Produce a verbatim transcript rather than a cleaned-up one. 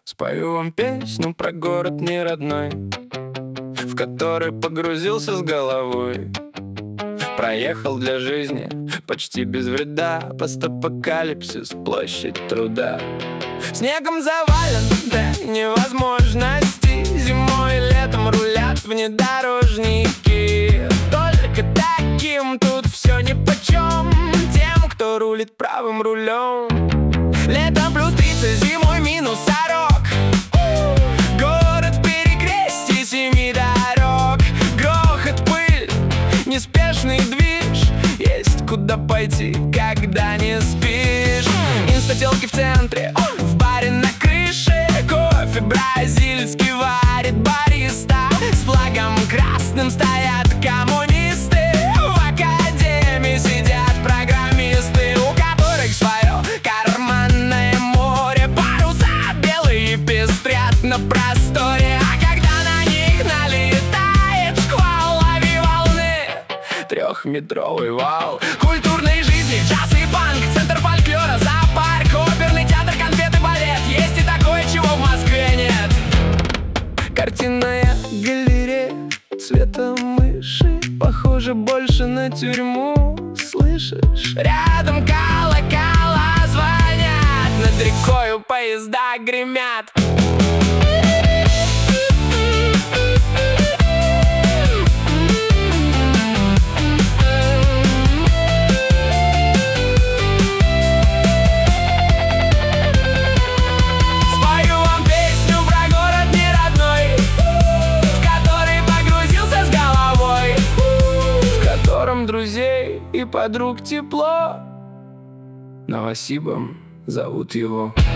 Спою вам песню про город неродной, в который погрузился с головой. Проехал для жизни почти без вреда, постапокалипсис, площадь труда. Снегом завален до невозможности, зимой и летом рулят внедорожники. Только таким тут все нипочем, тем, кто рулит правым рулем. Летом плюс тридцать, зимой минус сорок. Город в перекрестье семи дорог. Грохот, пыль, неспешный движ. Есть куда пойти, когда не спишь. Инстателки в центре, в баре на крыше. Кофе бразильский варит бариста. С флагом красным стоят коммунисты. В академии сидят программисты, у которых свое карманное море. Паруса белые пестрят на просторе. А когда на них налетает шквал, лови волны, трехметровый вал культурной жизни, джаз и панк, центр фольклора, зоопарк, оперный театр, конфеты, балет. Есть и такое, чего в Москве нет. Картинная галерея цвета мыши, похоже больше на тюрьму. Слышишь? Рядом колокола звонят, над рекою поезда гремят. Друзей и подруг тепло, Новосибом зовут его.